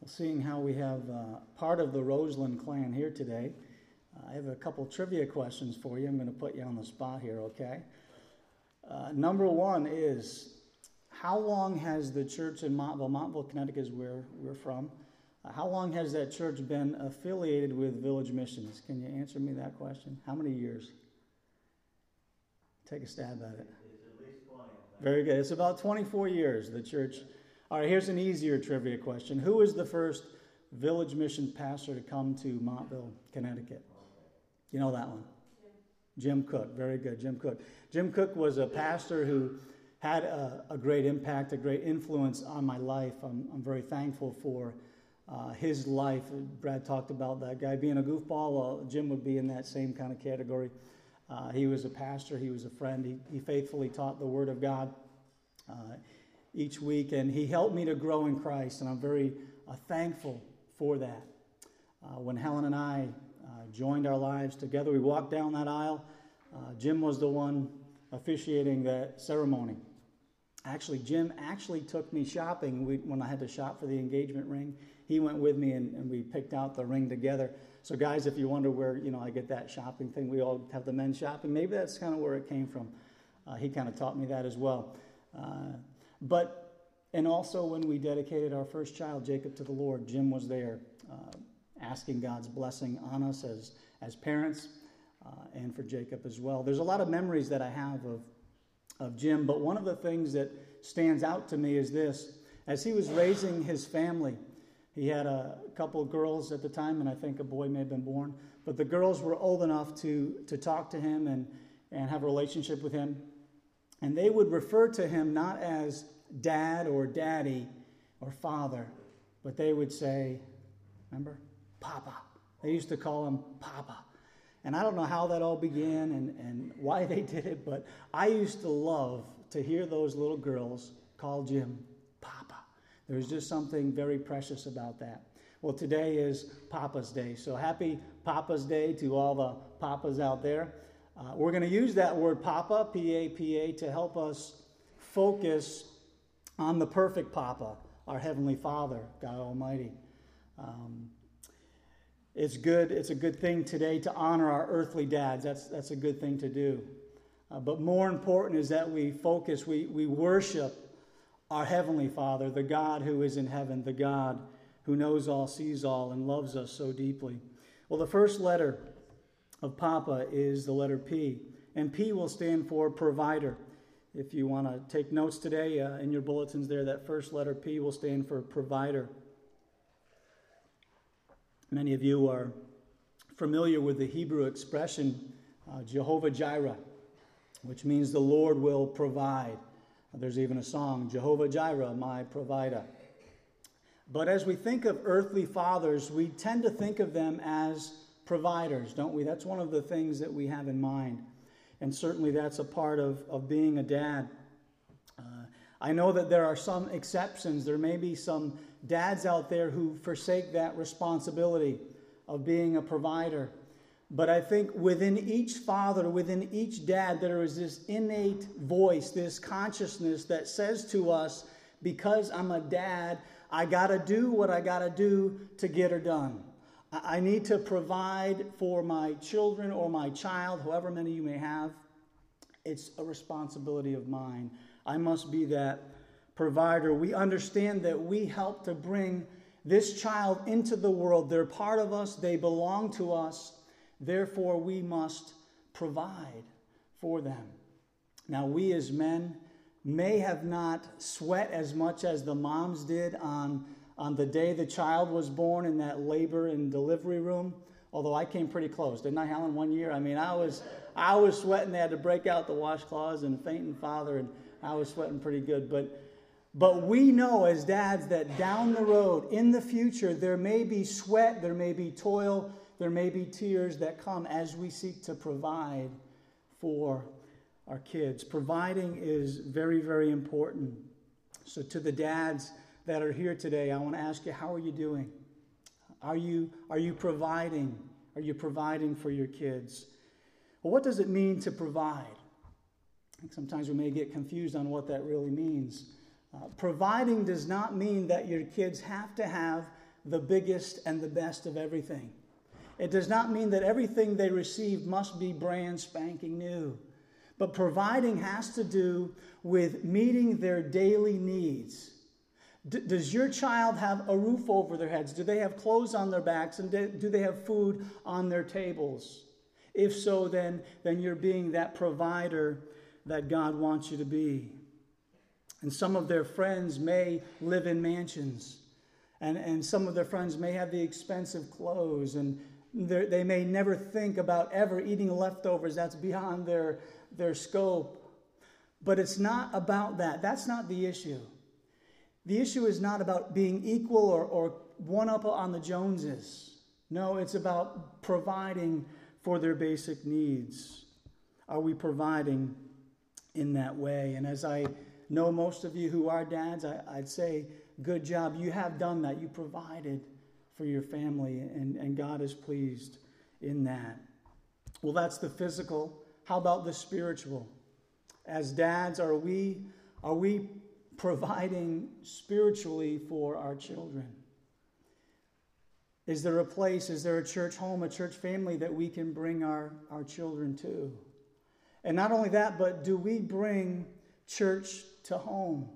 Seeing how we have part of the Roseland clan here today, I have a couple trivia questions for you. I'm going to put you on the spot here, okay? Number one is, how long has the church in Montville, Connecticut is where we're from, how long has that church been affiliated with Village Missions? Can you answer me that question? How many years? Take a stab at it. It's at least 20. Very good. It's about 24 years, the church. All right, here's an easier trivia question. Who was the first Village Mission pastor to come to Montville, Connecticut? You know that one? Jim Cook. Very good, Jim Cook. Jim Cook was a pastor who had a great impact, a great influence on my life. I'm very thankful for his life. Brad talked about that guy being a goofball. Well, Jim would be in that same kind of category. He was a pastor. He was a friend. He faithfully taught the Word of God each week, and he helped me to grow in Christ, and I'm very thankful for that. When Helen and I joined our lives together, we walked down that aisle. Jim was the one officiating that ceremony. Actually, Jim took me shopping when I had to shop for the engagement ring. He went with me, and we picked out the ring together. So guys, if you wonder where I get that shopping thing, we all have the men's shopping. Maybe that's kind of where it came from. He kind of taught me that as well. And also when we dedicated our first child, Jacob, to the Lord, Jim was there asking God's blessing on us as parents and for Jacob as well. There's a lot of memories that I have of Jim, but one of the things that stands out to me is this. As he was raising his family, he had a couple of girls at the time, and I think a boy may have been born, but the girls were old enough to talk to him and have a relationship with him. And they would refer to him not as dad or daddy or father, but they would say, remember, Papa. They used to call him Papa. And I don't know how that all began and why they did it, but I used to love to hear those little girls call Jim Papa. There was just something very precious about that. Well, today is Papa's Day, so happy Papa's Day to all the papas out there. We're going to use that word Papa, P-A-P-A, to help us focus on the perfect Papa, our Heavenly Father, God Almighty. It's a good thing today to honor our earthly dads. That's a good thing to do. But more important is that we focus, we worship our Heavenly Father, the God who is in heaven, the God who knows all, sees all, and loves us so deeply. Well, the first letter of Papa is the letter P, and P will stand for provider. If you want to take notes today in your bulletins there, that first letter P will stand for provider. Many of you are familiar with the Hebrew expression Jehovah Jireh, which means the Lord will provide. There's even a song, Jehovah Jireh, my provider. But as we think of earthly fathers, we tend to think of them as providers, don't we? That's one of the things that we have in mind. And certainly that's a part of being a dad. I know that there are some exceptions. There may be some dads out there who forsake that responsibility of being a provider. But I think within each father, within each dad, there is this innate voice, this consciousness that says to us, because I'm a dad, I got to do what I got to do to get her done. I need to provide for my children or my child, however many you may have. It's a responsibility of mine. I must be that provider. We understand that we help to bring this child into the world. They're part of us. They belong to us. Therefore, we must provide for them. Now, we as men may have not sweat as much as the moms did on the day the child was born in that labor and delivery room, although I came pretty close. Didn't I, Helen, one year? I mean, I was sweating. They had to break out the washcloths and fainting father, and I was sweating pretty good. But we know as dads that down the road, in the future, there may be sweat, there may be toil, there may be tears that come as we seek to provide for our kids. Providing is very, very important. So to the dads that are here today, I want to ask you, how are you doing? Are you providing? Are you providing for your kids? Well, what does it mean to provide? I think sometimes we may get confused on what that really means. Providing does not mean that your kids have to have the biggest and the best of everything. It does not mean that everything they receive must be brand spanking new. But providing has to do with meeting their daily needs. Does your child have a roof over their heads? Do they have clothes on their backs? And do they have food on their tables? If so, then you're being that provider that God wants you to be. And some of their friends may live in mansions. And some of their friends may have the expensive clothes. And they may never think about ever eating leftovers. That's beyond their scope. But it's not about that. That's not the issue. The issue is not about being equal or one up on the Joneses. No, it's about providing for their basic needs. Are we providing in that way? And as I know most of you who are dads, I'd say, good job. You have done that. You provided for your family, and God is pleased in that. Well, that's the physical. How about the spiritual? As dads, are we providing spiritually for our children? Is there a place, is there a church home, a church family that we can bring our children to? And not only that, but do we bring church to home?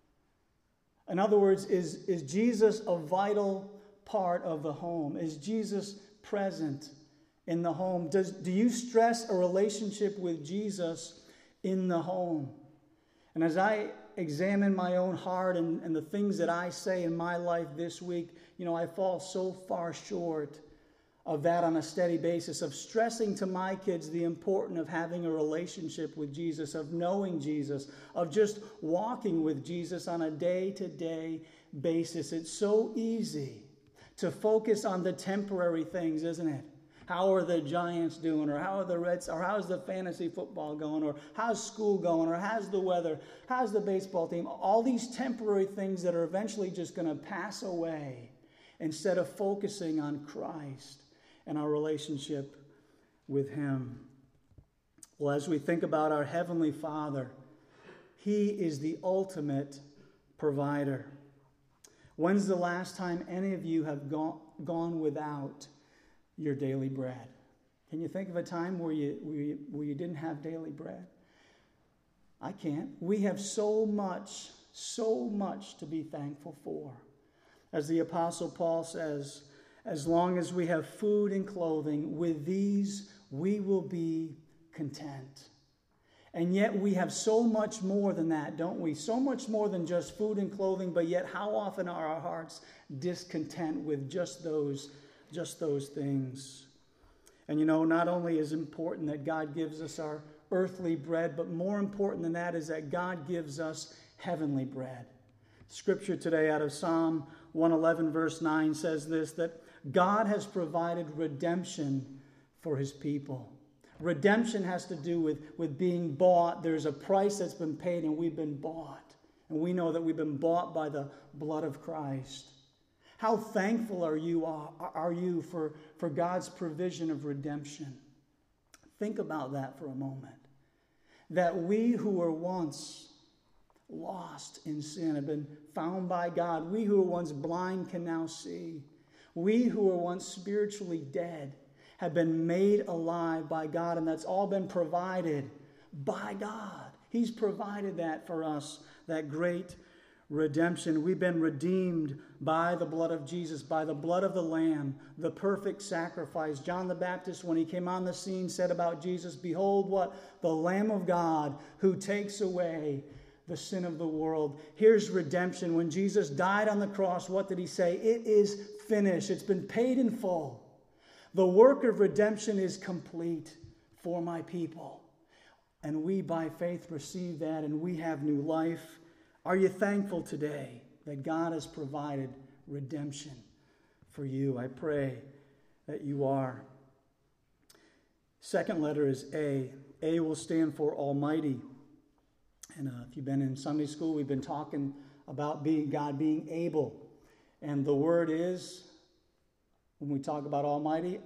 In other words, is Jesus a vital part of the home? Is Jesus present in the home? Do you stress a relationship with Jesus in the home? And as I examine my own heart and the things that I say in my life this week, I fall so far short of that on a steady basis, of stressing to my kids the importance of having a relationship with Jesus, of knowing Jesus, of just walking with Jesus on a day-to-day basis. It's so easy to focus on the temporary things, isn't it? How are the Giants doing? Or how are the Reds? Or how's the fantasy football going? Or how's school going? Or how's the weather? How's the baseball team? All these temporary things that are eventually just going to pass away, instead of focusing on Christ and our relationship with Him. Well, as we think about our Heavenly Father, He is the ultimate provider. When's the last time any of you have gone without your daily bread? Can you think of a time where you didn't have daily bread? I can't. We have so much to be thankful for. As the Apostle Paul says, as long as we have food and clothing, with these we will be content. And yet we have so much more than that, don't we? So much more than just food and clothing, but yet how often are our hearts discontent with just those things? And not only is it important that God gives us our earthly bread, but more important than that is that God gives us heavenly bread. Scripture today out of Psalm 111 verse 9 says this, that God has provided redemption for His people. Redemption has to do with being bought. There's a price that's been paid, and we've been bought. And we know that we've been bought by the blood of Christ. How thankful are you for God's provision of redemption? Think about that for a moment. That we who were once lost in sin have been found by God. We who were once blind can now see. We who were once spiritually dead have been made alive by God, and that's all been provided by God. He's provided that for us, that great redemption. We've been redeemed by the blood of Jesus, by the blood of the Lamb, the perfect sacrifice. John the Baptist, when he came on the scene, said about Jesus, "Behold what? The Lamb of God who takes away the sin of the world." Here's redemption. When Jesus died on the cross, what did He say? It is finished. It's been paid in full. The work of redemption is complete for my people. And we, by faith, receive that, and we have new life. Are you thankful today that God has provided redemption for you? I pray that you are. Second letter is A. A will stand for Almighty. And if you've been in Sunday school, we've been talking about God being able. And the word is, when we talk about Almighty,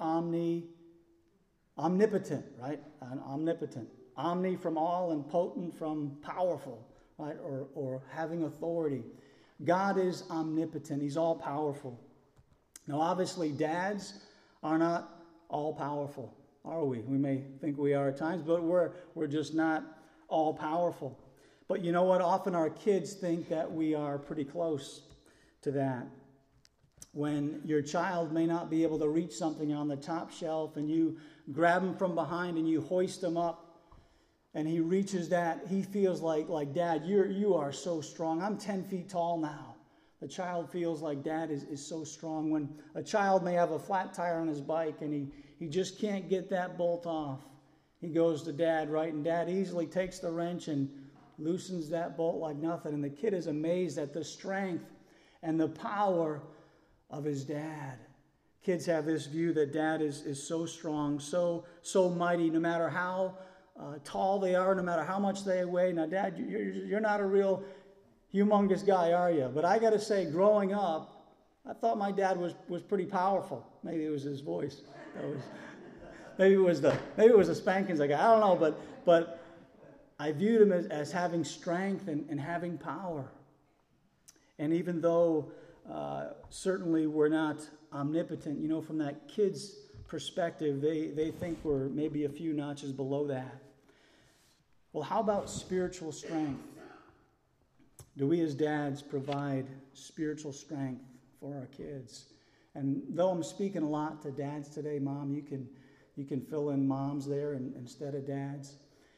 omnipotent, right? Omnipotent. Omni from all and potent from powerful, right? Or having authority. God is omnipotent. He's all powerful. Now, obviously, dads are not all powerful, are we? We may think we are at times, but we're just not all powerful. But you know what? Often our kids think that we are pretty close to that. When your child may not be able to reach something on the top shelf and you grab him from behind and you hoist him up and he reaches that, he feels like Dad, you are so strong. I'm 10 feet tall now. The child feels like Dad is so strong. When a child may have a flat tire on his bike and he just can't get that bolt off, he goes to Dad, right? And Dad easily takes the wrench and loosens that bolt like nothing. And the kid is amazed at the strength and the power of his dad. Kids have this view that Dad is so strong, so mighty, no matter how tall they are, no matter how much they weigh. Now, Dad, you're not a real humongous guy, are you? But I got to say, growing up, I thought my dad was pretty powerful. Maybe it was his voice. Maybe it was the spankings I got. I don't know, but I viewed him as having strength and having power. And even though certainly we're not omnipotent, from that kid's perspective, they think we're maybe a few notches below that. Well, how about spiritual strength? Do we as dads provide spiritual strength for our kids? And though I'm speaking a lot to dads today, Mom, you can fill in moms there instead of dads.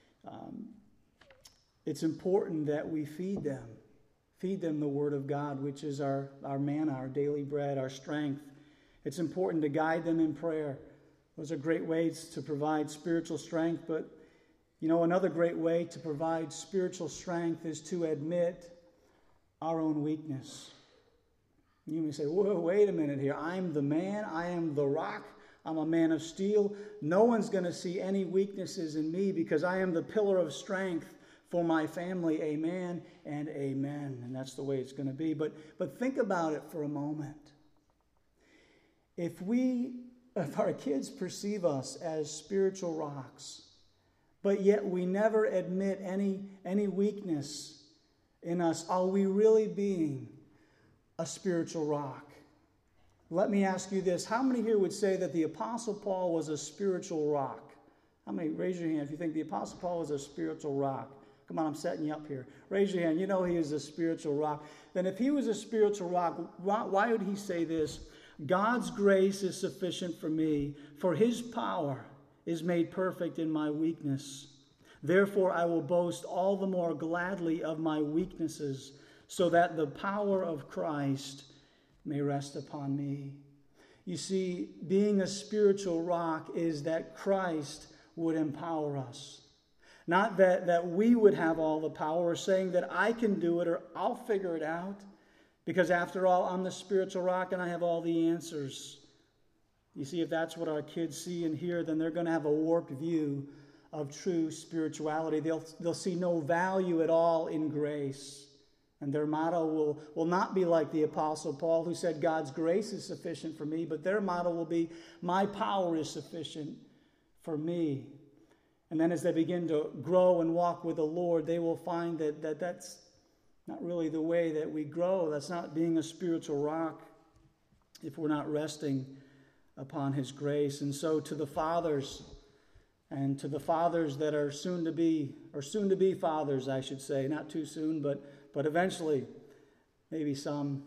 It's important that we feed them the Word of God, which is our manna, our daily bread, our strength. It's important to guide them in prayer. Those are great ways to provide spiritual strength. But, another great way to provide spiritual strength is to admit our own weakness. You may say, whoa, wait a minute here. I'm the man. I am the rock. I'm a man of steel. No one's going to see any weaknesses in me because I am the pillar of strength for my family. Amen and amen. And that's the way it's going to be. But think about it for a moment. If our kids perceive us as spiritual rocks, but yet we never admit any weakness in us, are we really being a spiritual rock? Let me ask you this. How many here would say that the Apostle Paul was a spiritual rock? How many? Raise your hand if you think the Apostle Paul was a spiritual rock. Come on, I'm setting you up here. Raise your hand. You know he is a spiritual rock. Then if he was a spiritual rock, why would he say this? God's grace is sufficient for me, for his power is made perfect in my weakness. Therefore, I will boast all the more gladly of my weaknesses, so that the power of Christ may rest upon me. You see, being a spiritual rock is that Christ would empower us. Not that we would have all the power, or saying that I can do it or I'll figure it out. Because after all, I'm the spiritual rock and I have all the answers. You see, if that's what our kids see and hear, then they're going to have a warped view of true spirituality. They'll see no value at all in grace. And their motto will not be like the Apostle Paul, who said, God's grace is sufficient for me. But their motto will be, my power is sufficient for me. And then as they begin to grow and walk with the Lord, they will find that that's not really the way that we grow. That's not being a spiritual rock if we're not resting upon his grace. And so to the fathers, and to the fathers that are soon to be fathers, I should say, not too soon, but eventually, maybe some,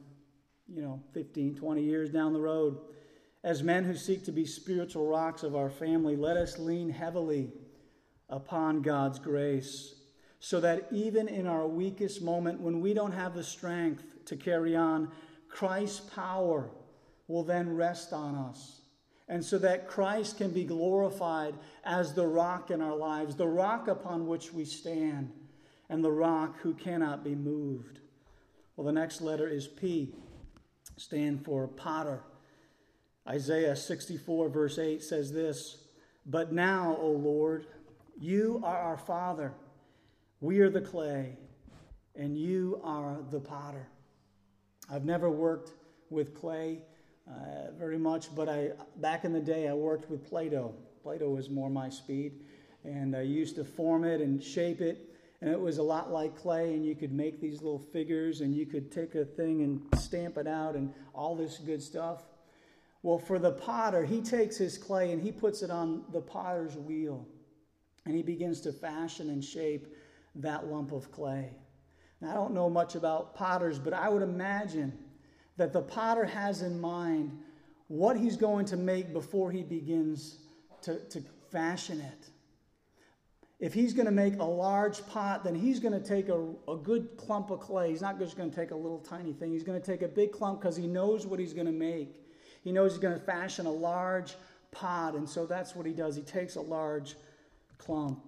15, 20 years down the road, as men who seek to be spiritual rocks of our family, let us lean heavily upon God's grace, so that even in our weakest moment, when we don't have the strength to carry on, Christ's power will then rest on us. And so that Christ can be glorified as the rock in our lives, the rock upon which we stand, and the rock who cannot be moved. Well, the next letter is P, stand for potter. Isaiah 64 verse 8 says this, But now, O Lord, you are our Father. We are the clay, and you are the potter. I've never worked with clay very much, but back in the day I worked with Play-Doh. Play-Doh was more my speed, and I used to form it and shape it, and it was a lot like clay, and you could make these little figures, and you could take a thing and stamp it out and all this good stuff. Well, for the potter, he takes his clay and he puts it on the potter's wheel. And he begins to fashion and shape that lump of clay. Now, I don't know much about potters, but I would imagine that the potter has in mind what he's going to make before he begins to fashion it. If he's going to make a large pot, then he's going to take a good clump of clay. He's not just going to take a little tiny thing. He's going to take a big clump because he knows what he's going to make. He knows he's going to fashion a large pot, and so that's what he does. He takes a large clump.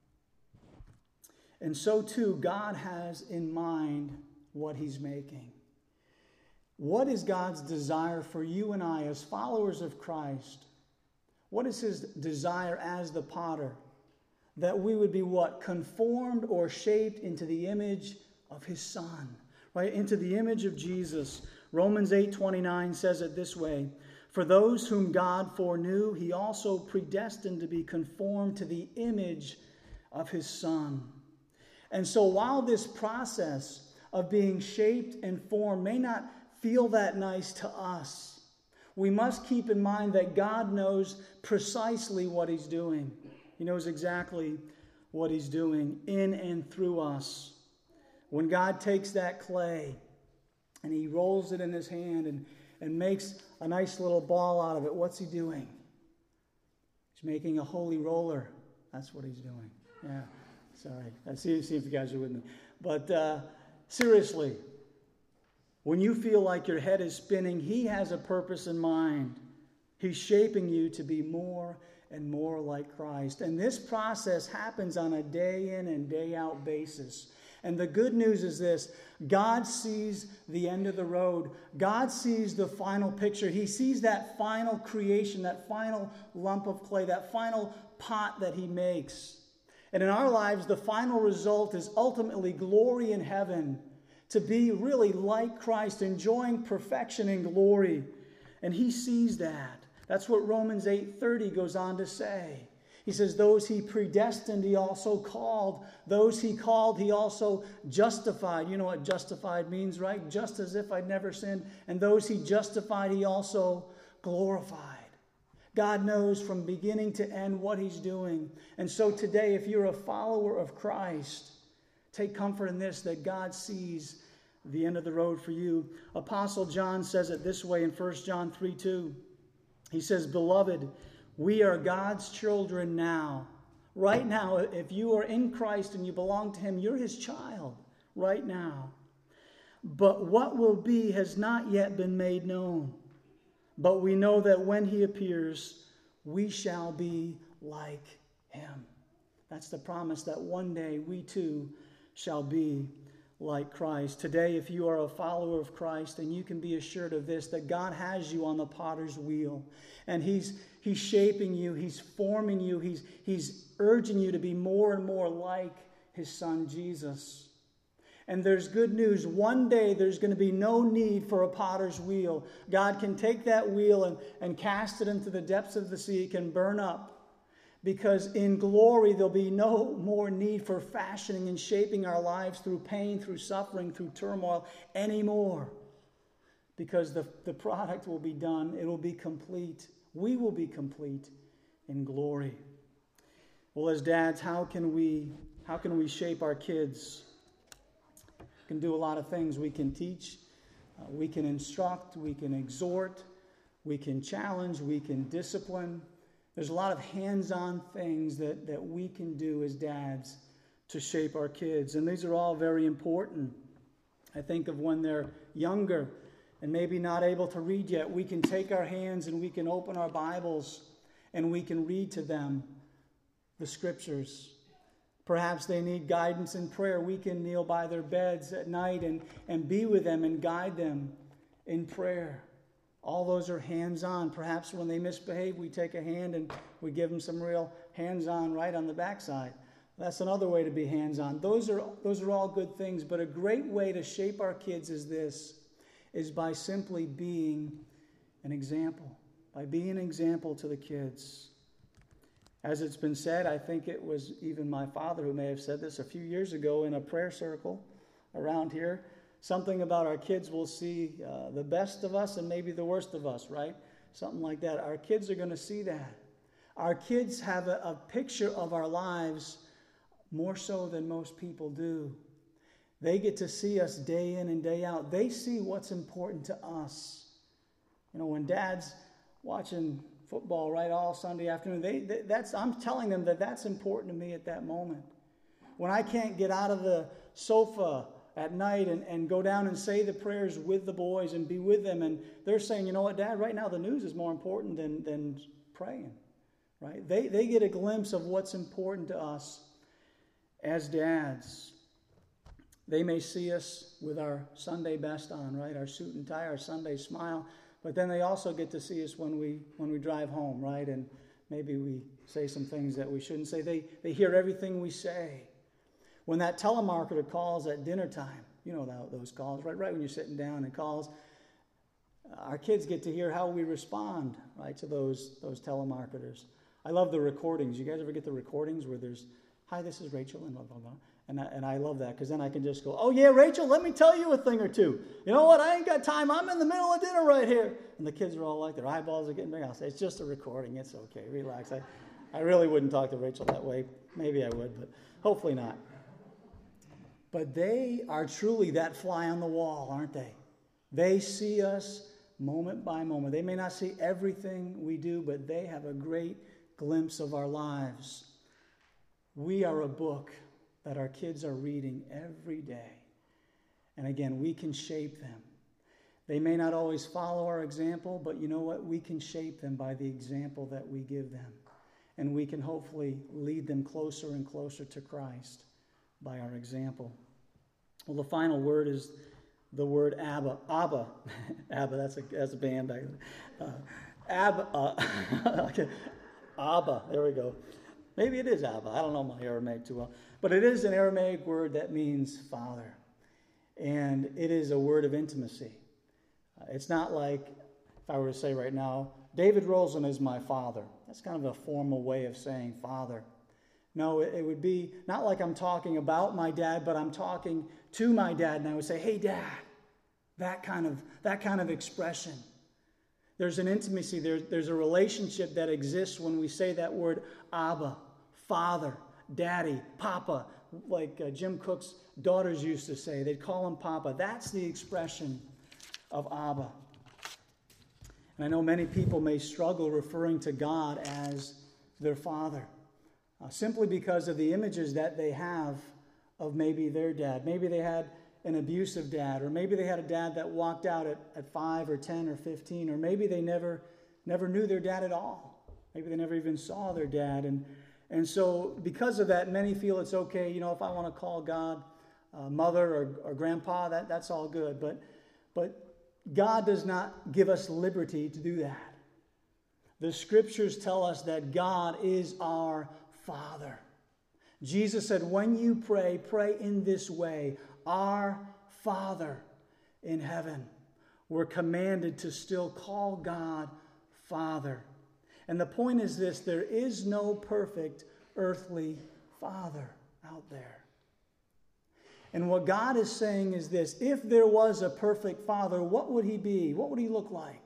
And so too, God has in mind what he's making. What is God's desire for you and I as followers of Christ? What is his desire as the potter? That we would be what? Conformed or shaped into the image of his Son, right? Into the image of Jesus. Romans 8:29 says it this way: for those whom God foreknew, he also predestined to be conformed to the image of his Son. And so while this process of being shaped and formed may not feel that nice to us, we must keep in mind that God knows precisely what he's doing. He knows exactly what he's doing in and through us. When God takes that clay and he rolls it in his hand and makes a nice little ball out of it, what's he doing? He's making a holy roller. That's what he's doing. Yeah, sorry. I see if you guys are with me. But seriously, when you feel like your head is spinning, he has a purpose in mind. He's shaping you to be more and more like Christ. And this process happens on a day in and day out basis. And the good news is this: God sees the end of the road. God sees the final picture. He sees that final creation, that final lump of clay, that final pot that he makes. And in our lives, the final result is ultimately glory in heaven, to be really like Christ, enjoying perfection and glory. And he sees that. That's what Romans 8:30 goes on to say. He says, those he predestined, he also called. Those he called, he also justified. You know what justified means, right? Just as if I'd never sinned. And those he justified, he also glorified. God knows from beginning to end what he's doing. And so today, if you're a follower of Christ, take comfort in this, that God sees the end of the road for you. Apostle John says it this way in 1 John 3:2. He says, beloved, we are God's children now. Right now, if you are in Christ and you belong to him, you're his child right now. But what will be has not yet been made known. But we know that when he appears, we shall be like him. That's the promise, that one day we too shall be like Christ. Today, if you are a follower of Christ, and you can be assured of this, that God has you on the potter's wheel. And he's shaping you, he's forming you, he's urging you to be more and more like his Son, Jesus. And there's good news. One day there's going to be no need for a potter's wheel. God can take that wheel and cast it into the depths of the sea. It can burn up. Because in glory there'll be no more need for fashioning and shaping our lives through pain, through suffering, through turmoil anymore. Because the product will be done. It will be complete. We will be complete in glory. Well, as dads, how can we shape our kids? We can do a lot of things. We can teach, we can instruct, we can exhort, we can challenge, we can discipline. There's a lot of hands-on things that we can do as dads to shape our kids. And these are all very important. I think of when they're younger and maybe not able to read yet, we can take our hands and we can open our Bibles and we can read to them the scriptures. Perhaps they need guidance in prayer. We can kneel by their beds at night and be with them and guide them in prayer. All those are hands-on. Perhaps when they misbehave, we take a hand and we give them some real hands-on right on the backside. That's another way to be hands-on. Those are all good things, but a great way to shape our kids is by simply being an example, by being an example to the kids. As it's been said, I think it was even my father who may have said this a few years ago in a prayer circle around here. Something about our kids will see the best of us and maybe the worst of us, right? something like that. Our kids are going to see that. Our kids have a picture of our lives more so than most people do. They get to see us day in and day out. They see what's important to us. You know, when Dad's watching football right all Sunday afternoon, I'm telling them that that's important to me at that moment. When I can't get out of the sofa at night and go down and say the prayers with the boys and be with them, and they're saying, you know what, Dad, right now the news is more important than praying. Right? They get a glimpse of what's important to us as dads. They may see us with our Sunday best on, right? Our suit and tie, our Sunday smile. But then they also get to see us when we drive home, right? And maybe we say some things that we shouldn't say. They hear everything we say. When that telemarketer calls at dinner time, you know those calls, right when you're sitting down and calls, our kids get to hear how we respond, right, to those telemarketers. I love the recordings. You guys ever get the recordings where there's, hi, this is Rachel, and blah, blah, blah. And I love that, because then I can just go, oh, yeah, Rachel, let me tell you a thing or two. You know what? I ain't got time. I'm in the middle of dinner right here. And the kids are all like, their eyeballs are getting big. I'll say, it's just a recording. It's okay. Relax. I really wouldn't talk to Rachel that way. Maybe I would, but hopefully not. But they are truly that fly on the wall, aren't they? They see us moment by moment. They may not see everything we do, but they have a great glimpse of our lives. We are a book that our kids are reading every day. And again, we can shape them. They may not always follow our example, but you know what? We can shape them by the example that we give them. And we can hopefully lead them closer and closer to Christ by our example. Well, the final word is the word Abba. Abba. Abba, that's a band back there. Abba. Okay. Abba. There we go. Maybe it is Abba. I don't know my Aramaic too well. But it is an Aramaic word that means father. And it is a word of intimacy. It's not like, if I were to say right now, David Rosen is my father. That's kind of a formal way of saying father. No, it would be not like I'm talking about my dad, but I'm talking to my dad, and I would say, hey, Dad. That kind of expression. There's an intimacy, there's a relationship that exists when we say that word Abba, Father, Daddy, Papa, like Jim Cook's daughters used to say. They'd call him Papa. That's the expression of Abba. And I know many people may struggle referring to God as their Father, simply because of the images that they have of maybe their dad. Maybe they had an abusive dad, or maybe they had a dad that walked out at 5 or 10 or 15, or maybe they never knew their dad at all. Maybe they never even saw their dad. And so because of that, many feel it's okay, if I want to call God mother or grandpa, that's all good. But God does not give us liberty to do that. The scriptures tell us that God is our Father. Jesus said, when you pray in this way, our Father in heaven. We're commanded to still call God Father. And the point is this: there is no perfect earthly father out there. And what God is saying is this: if there was a perfect father, what would he be? What would he look like?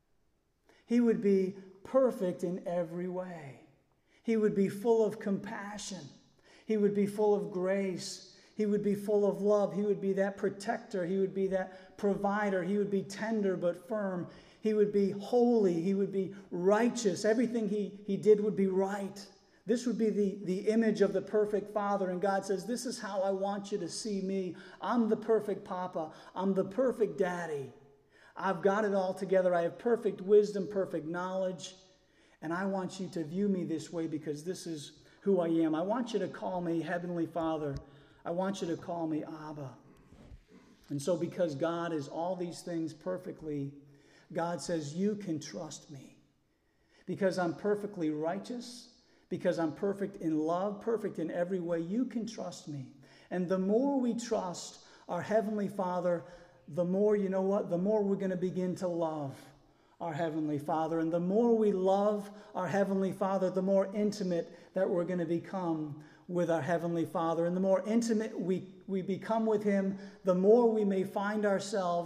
He would be perfect in every way. He would be full of compassion. He would be full of grace. He would be full of love. He would be that protector. He would be that provider. He would be tender but firm. He would be holy. He would be righteous. Everything he did would be right. This would be the image of the perfect father. And God says, this is how I want you to see me. I'm the perfect papa. I'm the perfect daddy. I've got it all together. I have perfect wisdom, perfect knowledge. And I want you to view me this way because this is who I am. I want you to call me Heavenly Father. I want you to call me Abba. And so because God is all these things perfectly, God says, you can trust me. Because I'm perfectly righteous, because I'm perfect in love, perfect in every way, you can trust me. And the more we trust our Heavenly Father, the more, you know what, the more we're going to begin to love our Heavenly Father. And the more we love our Heavenly Father, the more intimate that we're going to become with our Heavenly Father. And the more intimate we become with Him, the more we may find ourselves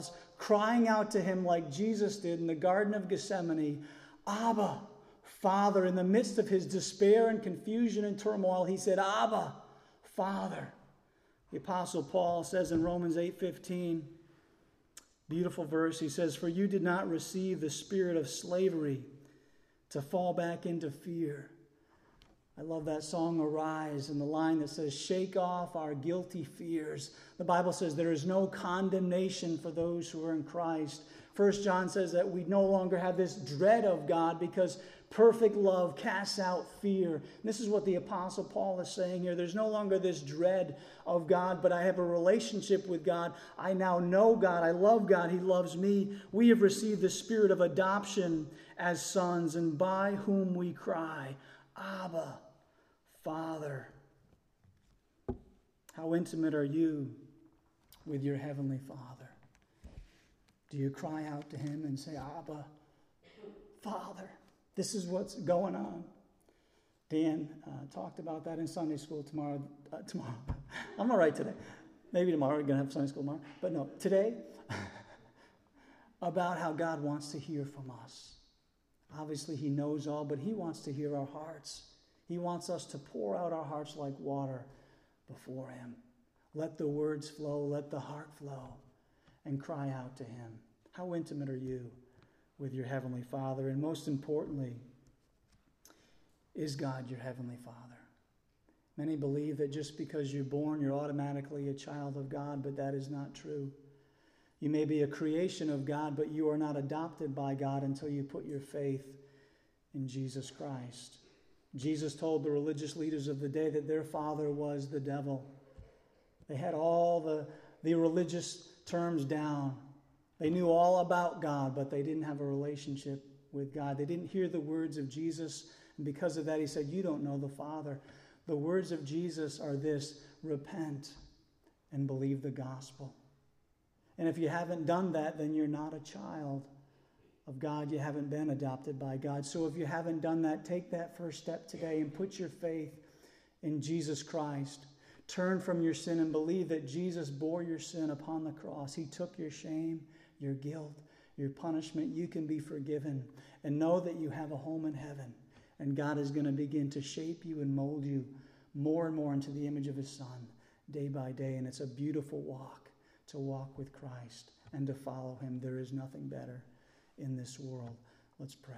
crying out to him like Jesus did in the Garden of Gethsemane, Abba, Father. In the midst of his despair and confusion and turmoil, he said, Abba, Father. The Apostle Paul says in Romans 8:15, beautiful verse, he says, for you did not receive the spirit of slavery to fall back into fear. I love that song, Arise, and the line that says, shake off our guilty fears. The Bible says there is no condemnation for those who are in Christ. 1 John says that we no longer have this dread of God because perfect love casts out fear. And this is what the Apostle Paul is saying here. There's no longer this dread of God, but I have a relationship with God. I now know God. I love God. He loves me. We have received the spirit of adoption as sons, and by whom we cry, Abba, Father. How intimate are you with your Heavenly Father? Do you cry out to him and say, Abba, Father? This is what's going on. Dan talked about that in Sunday school tomorrow. I'm all right today. Maybe tomorrow we're going to have Sunday school tomorrow. But no, today, about how God wants to hear from us. Obviously, he knows all, but he wants to hear our hearts. He wants us to pour out our hearts like water before him. Let the words flow, let the heart flow, and cry out to him. How intimate are you with your Heavenly Father? And most importantly, is God your Heavenly Father? Many believe that just because you're born, you're automatically a child of God, but that is not true. You may be a creation of God, but you are not adopted by God until you put your faith in Jesus Christ. Jesus told the religious leaders of the day that their father was the devil. They had all the religious terms down. They knew all about God, but they didn't have a relationship with God. They didn't hear the words of Jesus, and because of that, he said, you don't know the Father. The words of Jesus are this: repent and believe the gospel. And if you haven't done that, then you're not a child of God. You haven't been adopted by God. So if you haven't done that, take that first step today and put your faith in Jesus Christ. Turn from your sin and believe that Jesus bore your sin upon the cross. He took your shame, your guilt, your punishment. You can be forgiven. And know that you have a home in heaven. And God is going to begin to shape you and mold you more and more into the image of his Son day by day. And it's a beautiful walk to walk with Christ and to follow him. There is nothing better in this world. Let's pray.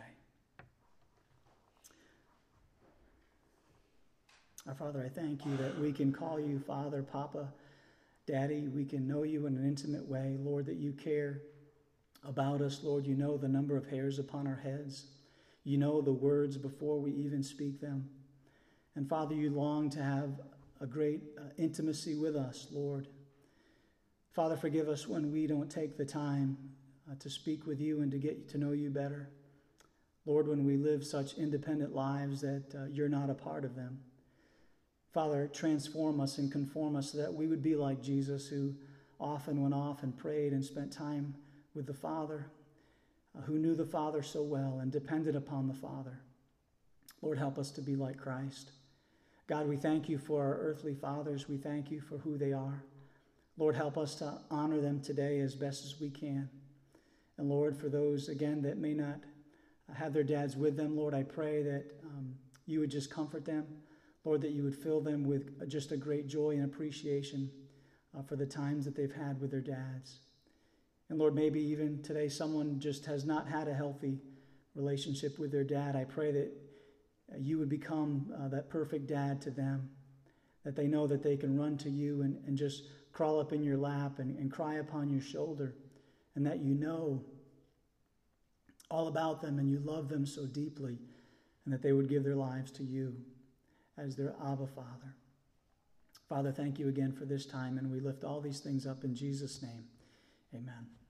Our Father, I thank you that we can call you Father, Papa, Daddy. We can know you in an intimate way. Lord, that you care about us. Lord, you know the number of hairs upon our heads. You know the words before we even speak them. And Father, you long to have a great intimacy with us, Lord. Father, forgive us when we don't take the time to speak with you and to get to know you better. Lord, when we live such independent lives that you're not a part of them. Father, transform us and conform us so that we would be like Jesus, who often went off and prayed and spent time with the Father, who knew the Father so well and depended upon the Father. Lord, help us to be like Christ. God, we thank you for our earthly fathers. We thank you for who they are. Lord, help us to honor them today as best as we can. And Lord, for those, again, that may not have their dads with them, Lord, I pray that you would just comfort them. Lord, that you would fill them with just a great joy and appreciation for the times that they've had with their dads. And Lord, maybe even today someone just has not had a healthy relationship with their dad. I pray that you would become that perfect dad to them, that they know that they can run to you and just crawl up in your lap and cry upon your shoulder, and that you know all about them and you love them so deeply, and that they would give their lives to you as their Abba Father. Father, thank you again for this time, and we lift all these things up in Jesus' name. Amen.